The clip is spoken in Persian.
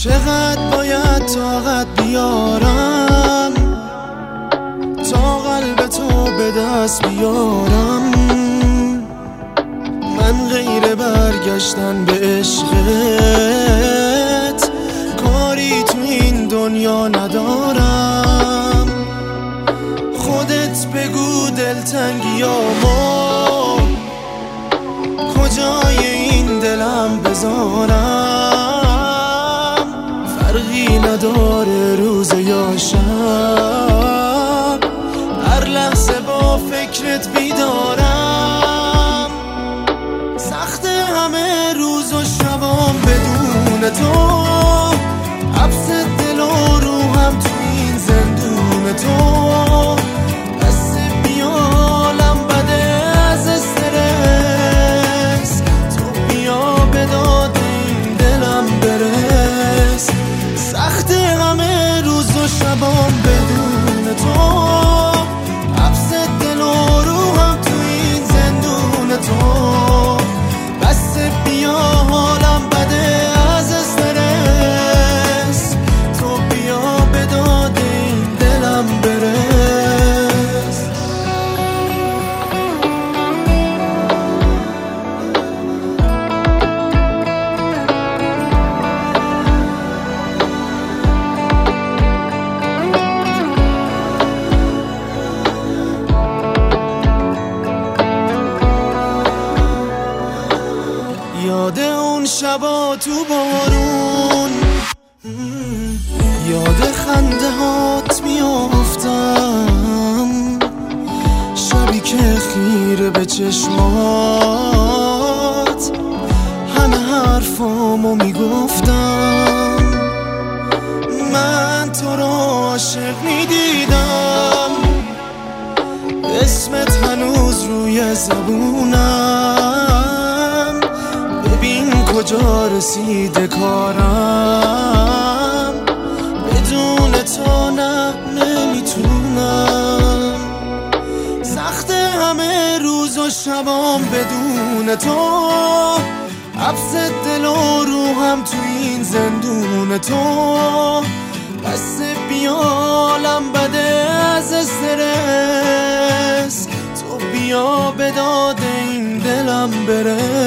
چقدر باید طاقت بیارم تا قلب تو به دست بیارم؟ من غیر برگشتن به عشقت کاری تو این دنیا ندارم. خودت بگو دلتنگیامو کجای این دلم بذارم؟ فرقی نداره روز یا شب، هر لحظه با فکرت بیدارم. سخت همه روز و شبام بدون تو، حبس دل و روحم تو این زندون تو. بس بیالم بده از استرس، تو بیا به داد این دلم برس. سخت همه روز و شبام بدون تو، حبس دل و روحم تو این زندون تو. بس بیا حالم بده از استرس، تو بیا به داد این دلم برس. یاد اون شبا تو بارون، یاد خنده هات میافتم. شبی که خیره به چشمات همه حرفامو میگفتم. من تو رو عاشق میدیدم، اسمت هنوز روی زبونم. ببین کجا رسیده کارم، بدون تو نه نمیتونم. سخت همه روز و شبام بدون تو، حبس دل و روحم تو این زندون تو. بس بیالم بده از استرس، تو بیا به داد این دلم برس.